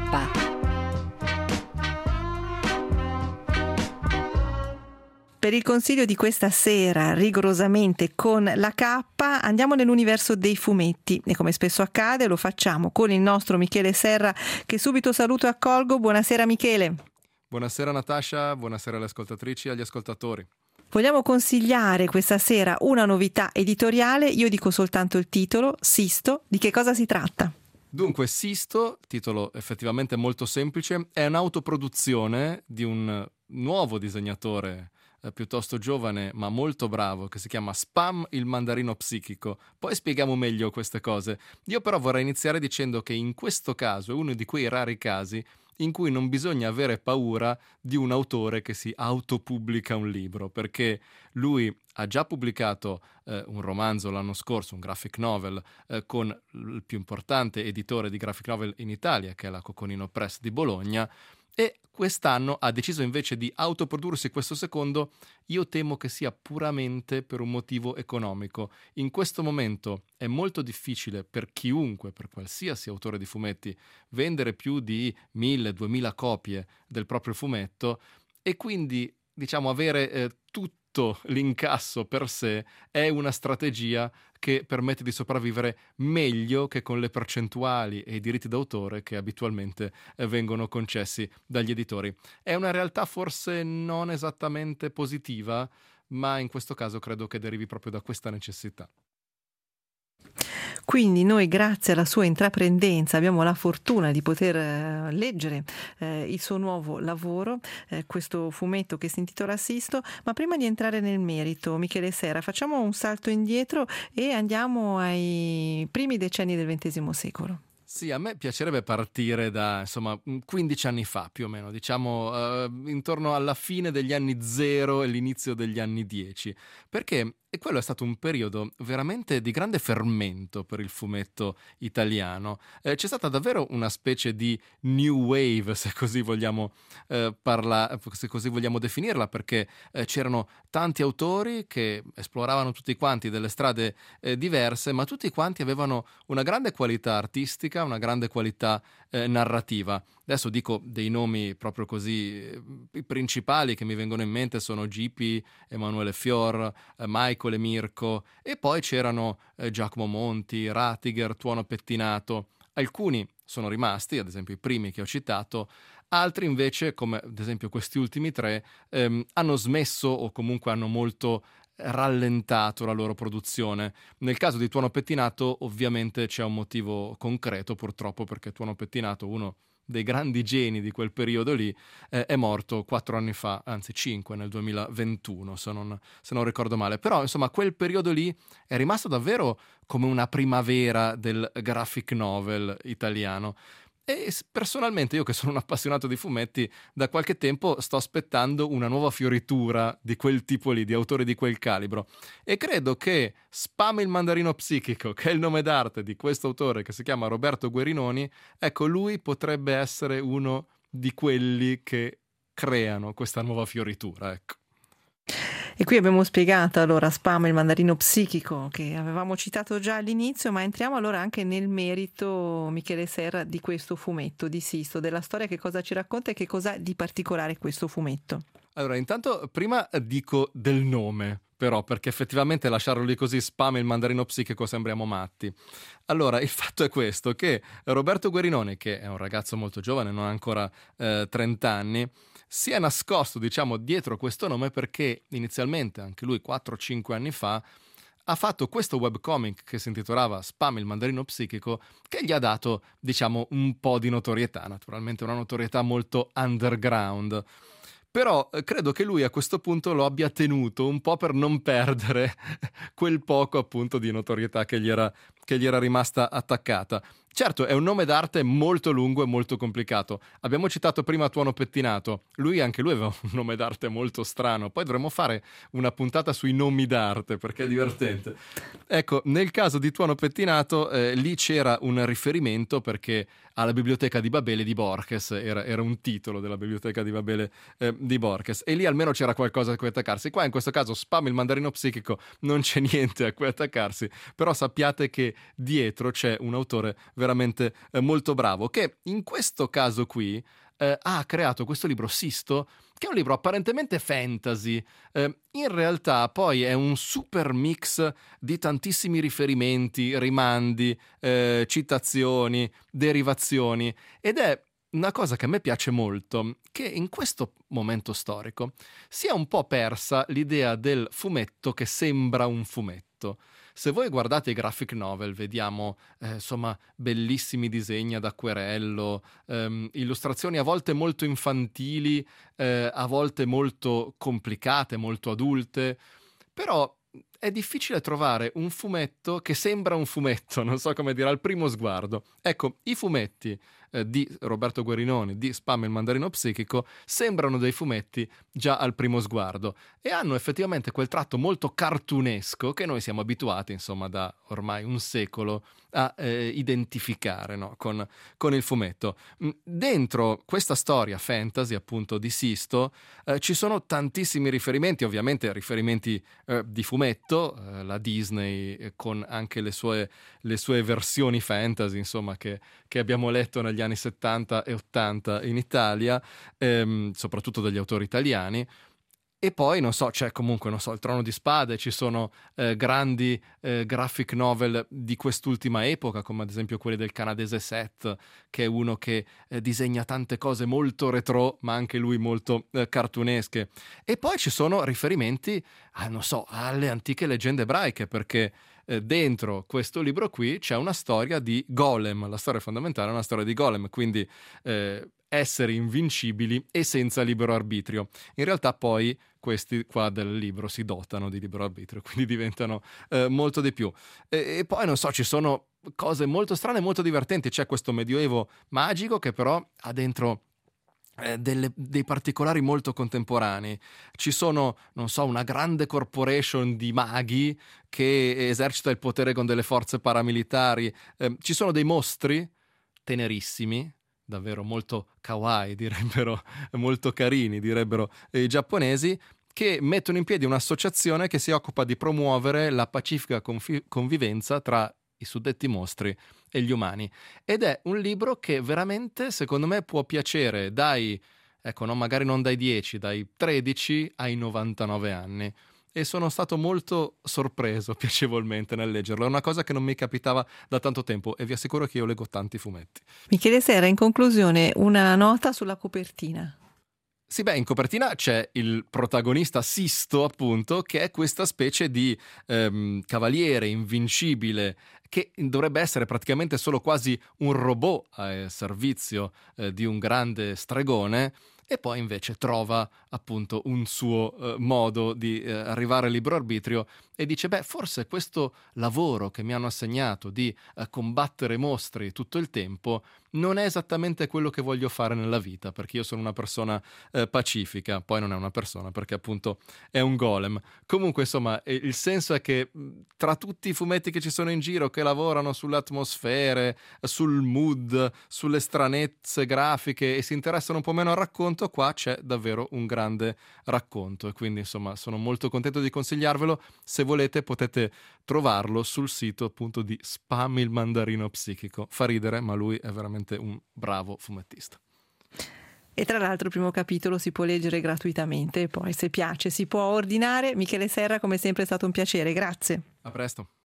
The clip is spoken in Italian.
Per il consiglio di questa sera, rigorosamente con la K, andiamo nell'universo dei fumetti e come spesso accade lo facciamo con il nostro Michele Serra, che subito saluto e accolgo. Buonasera Michele. Buonasera Natascia, buonasera alle ascoltatrici e agli ascoltatori. Vogliamo consigliare questa sera una novità editoriale, io dico soltanto il titolo, Sisto. Di che cosa si tratta? Dunque, Sisto, titolo effettivamente molto semplice, è un'autoproduzione di un nuovo disegnatore piuttosto giovane ma molto bravo, che si chiama Spam il mandarino psichico. Poi spieghiamo meglio queste cose. Io però vorrei iniziare dicendo che in questo caso è uno di quei rari casi in cui non bisogna avere paura di un autore che si autopubblica un libro, perché lui ha già pubblicato un romanzo l'anno scorso, un graphic novel, con il più importante editore di graphic novel in Italia, che è la Coconino Press di Bologna, e quest'anno ha deciso invece di autoprodursi questo secondo. Io temo che sia puramente per un motivo economico. In questo momento è molto difficile per chiunque, per qualsiasi autore di fumetti, vendere più di 1000-2000 copie del proprio fumetto e quindi, diciamo, avere tutto l'incasso per sé è una strategia che permette di sopravvivere meglio che con le percentuali e i diritti d'autore che abitualmente vengono concessi dagli editori. È una realtà forse non esattamente positiva, ma in questo caso credo che derivi proprio da questa necessità. Quindi noi, grazie alla sua intraprendenza, abbiamo la fortuna di poter leggere il suo nuovo lavoro, questo fumetto che si intitola Sisto. Ma prima di entrare nel merito, Michele Serra, facciamo un salto indietro e andiamo ai primi decenni del XX secolo. Sì, a me piacerebbe partire da, 15 anni fa più o meno, diciamo intorno alla fine degli anni 0 e l'inizio degli anni 10, perché quello è stato un periodo veramente di grande fermento per il fumetto italiano. C'è stata davvero una specie di new wave, se così vogliamo se così vogliamo definirla, perché c'erano tanti autori che esploravano tutti quanti delle strade diverse, ma tutti quanti avevano una grande qualità artistica, una grande qualità narrativa. Adesso dico dei nomi proprio così, i principali che mi vengono in mente sono Gipi, Emanuele Fior, Michael e Mirko, e poi c'erano Giacomo Monti, Ratiger, Tuono Pettinato. Alcuni sono rimasti, ad esempio i primi che ho citato, altri invece, come ad esempio questi ultimi tre, hanno smesso o comunque hanno molto rallentato la loro produzione. Nel caso di Tuono Pettinato ovviamente c'è un motivo concreto, purtroppo, perché Tuono Pettinato, uno dei grandi geni di quel periodo lì, è morto 4 anni fa, anzi 5, nel 2021 se non ricordo male. Però insomma quel periodo lì è rimasto davvero come una primavera del graphic novel italiano. E personalmente, io che sono un appassionato di fumetti, da qualche tempo sto aspettando una nuova fioritura di quel tipo lì, di autori di quel calibro. E credo che Spam il mandarino psichico, che è il nome d'arte di questo autore che si chiama Roberto Guerinoni, ecco, lui potrebbe essere uno di quelli che creano questa nuova fioritura, ecco. E qui abbiamo spiegato allora Spam il mandarino psichico che avevamo citato già all'inizio, ma entriamo allora anche nel merito, Michele Serra, di questo fumetto di Sisto, della storia. Che cosa ci racconta e che cosa di particolare questo fumetto? Allora, intanto prima dico del nome, però, perché effettivamente lasciarlo lì così, Spam il mandarino psichico, sembriamo matti. Allora, il fatto è questo, che Roberto Guerinoni, che è un ragazzo molto giovane, non ha ancora 30 anni, si è nascosto, diciamo, dietro questo nome perché inizialmente, anche lui 4-5 anni fa, ha fatto questo webcomic che si intitolava Spam il mandarino psichico, che gli ha dato, diciamo, un po' di notorietà, naturalmente una notorietà molto underground. Però credo che lui a questo punto lo abbia tenuto un po' per non perdere quel poco appunto di notorietà che gli era rimasta attaccata. Certo, è un nome d'arte molto lungo e molto complicato. Abbiamo citato prima Tuono Pettinato. Anche lui aveva un nome d'arte molto strano. Poi dovremmo fare una puntata sui nomi d'arte, perché è divertente. Ecco, nel caso di Tuono Pettinato, lì c'era un riferimento perché alla Biblioteca di Babele di Borges, era un titolo della Biblioteca di Babele di Borges, e lì almeno c'era qualcosa a cui attaccarsi. Qua in questo caso Spam il mandarino psichico non c'è niente a cui attaccarsi, però sappiate che dietro c'è un autore veramente molto bravo, che in questo caso qui ha creato questo libro Sisto, che è un libro apparentemente fantasy, in realtà poi è un super mix di tantissimi riferimenti, rimandi, citazioni, derivazioni, ed è una cosa che a me piace molto, che in questo momento storico si è un po' persa l'idea del fumetto che sembra un fumetto. Se voi guardate i graphic novel, vediamo insomma bellissimi disegni ad acquerello, illustrazioni a volte molto infantili, a volte molto complicate, molto adulte, però è difficile trovare un fumetto che sembra un fumetto, non so come dire, al primo sguardo. Ecco, i fumetti di Roberto Guerinoni, di Spam il mandarino psichico, sembrano dei fumetti già al primo sguardo e hanno effettivamente quel tratto molto cartunesco che noi siamo abituati, insomma, da ormai un secolo a identificare, no? con il fumetto. Dentro questa storia fantasy, appunto, di Sisto, ci sono tantissimi riferimenti, ovviamente riferimenti di fumetto, la Disney con anche le sue versioni fantasy, insomma, che abbiamo letto negli anni 70 e 80 in Italia, soprattutto dagli autori italiani. E poi, non so, c'è comunque, non so, il Trono di Spade, ci sono grandi graphic novel di quest'ultima epoca, come ad esempio quelli del canadese Seth, che è uno che disegna tante cose molto retro, ma anche lui molto cartunesche. E poi ci sono riferimenti, non so, alle antiche leggende ebraiche, perché dentro questo libro qui c'è una storia di Golem, la storia fondamentale è una storia di Golem, quindi esseri invincibili e senza libero arbitrio. In realtà poi questi qua del libro si dotano di libero arbitrio, quindi diventano molto di più. E poi, non so, ci sono cose molto strane e molto divertenti. C'è questo medioevo magico che però ha dentro dei particolari molto contemporanei. Ci sono, non so, una grande corporation di maghi che esercita il potere con delle forze paramilitari. Ci sono dei mostri tenerissimi, davvero molto kawaii, direbbero, molto carini, direbbero i giapponesi, che mettono in piedi un'associazione che si occupa di promuovere la pacifica convivenza tra i suddetti mostri e gli umani. Ed è un libro che veramente, secondo me, può piacere dai, ecco, no, magari non dai 10, dai 13 ai 99 anni. E sono stato molto sorpreso piacevolmente nel leggerlo. È una cosa che non mi capitava da tanto tempo e vi assicuro che io leggo tanti fumetti. Michele Serra, in conclusione, una nota sulla copertina. Sì, beh, in copertina c'è il protagonista Sisto, appunto, che è questa specie di cavaliere invincibile che dovrebbe essere praticamente solo quasi un robot a servizio di un grande stregone, e poi invece trova appunto un suo modo di arrivare al libero arbitrio e dice: beh, forse questo lavoro che mi hanno assegnato di combattere mostri tutto il tempo non è esattamente quello che voglio fare nella vita, perché io sono una persona pacifica. Poi non è una persona, perché appunto è un golem. Comunque, insomma, il senso è che tra tutti i fumetti che ci sono in giro, che lavorano sulle atmosfere, sul mood, sulle stranezze grafiche e si interessano un po' meno al racconto, qua c'è davvero un grande racconto, e quindi insomma sono molto contento di consigliarvelo. Se volete potete trovarlo sul sito appunto di Spam il mandarino psichico. Fa ridere, ma lui è veramente un bravo fumettista. E tra l'altro il primo capitolo si può leggere gratuitamente e poi, se piace, si può ordinare. Michele Serra, come sempre è stato un piacere, grazie. A presto.